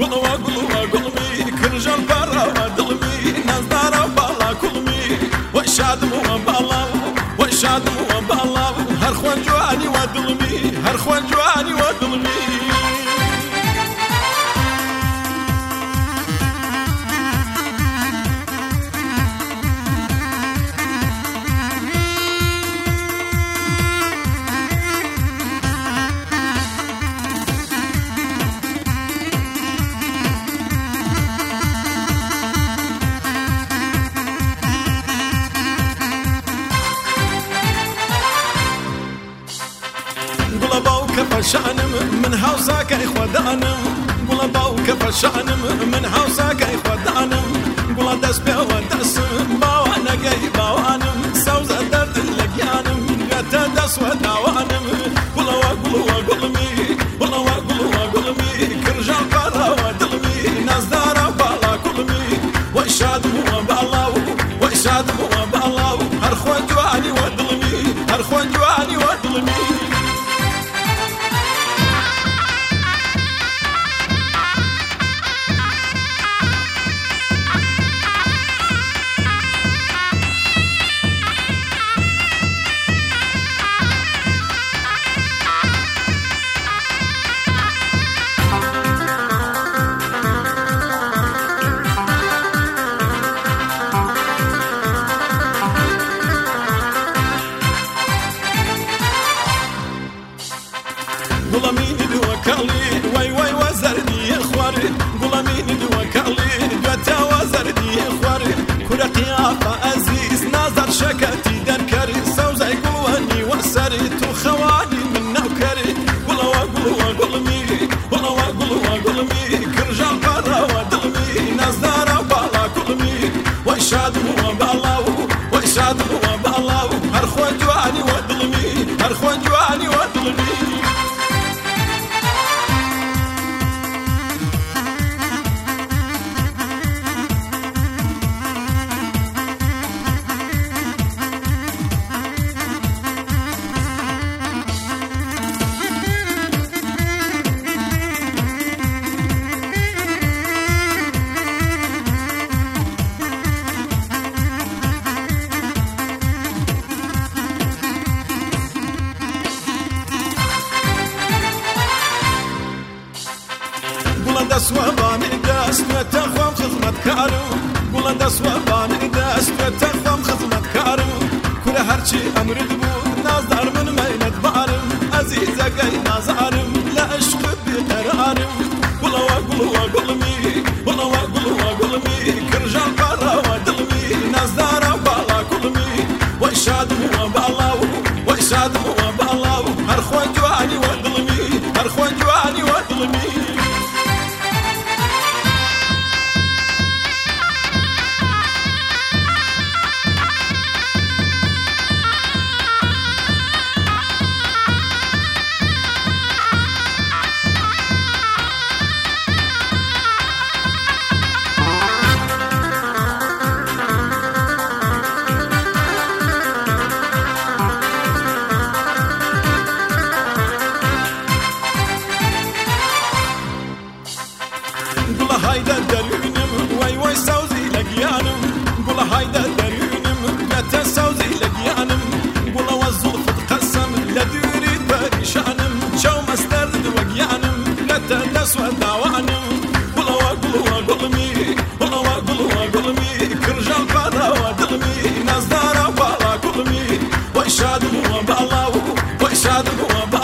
قلوا قلمي كرجال برا ودلمي نزدار بالا كلمي وشادم وبالا وشادم وبالا هر خوان جواني ودلمي هر خوان جواني ودلمي شانم من هاوساك إخوة دانم قولا باوك فشانم من هاوساك إخوة دانم قولا دس بيوا دسم باوانا جاي باوانم سوزا درد اللقيانم غتا دس وداوانم قولا وقلمي قولا وقلمي كرجال برا ودلمي ناس دارا بالا كلمي وشادم وبالاو وشادم وبالاو هرخوان جواني ودلمي هرخوان جواني ودلمي قولا مين دوكالي واي واي وزردي اخواري قولا مين دوكالي جتا وزردي اخواري كرة قيافة عزيز نظر شكتي دركري سوزي قواني وسري تو خواني من نوكري قولا قلمي قولا قلمي كرجال برا ودلمي نزدار بالا كلمي وشادم وبالاو وشادم وبالاو هرخوان جواني ودلمي هرخوان جواني ودلمي دس وباني دس نتخوم خدمت كارو قولا دس وباني دس نتخوم خدمت كارو كل هرشي أمر دبو نازدار من ميلت بارم عزيزة جاي نازارم لا عشق بقرارم قولا قلمي كرجال برا ودلمي نازدار بالا كلمي وشادم وبالاو وشادم وبالاو هرخوان جواني ودلمي هرخوان جواني ودلمي هايدا دريونم واي واي سوزي لقيانم قولا هايدا دريونم متى سوزي لقيانم قولا والزلف تقسم لدوري بريشانم شو مسترد وقيانم متى نسوى داوانم قولا قلمي كرجال برا ودلمي ناس دارا بالا كلمي وشادم وبالاو وشادم وبالاو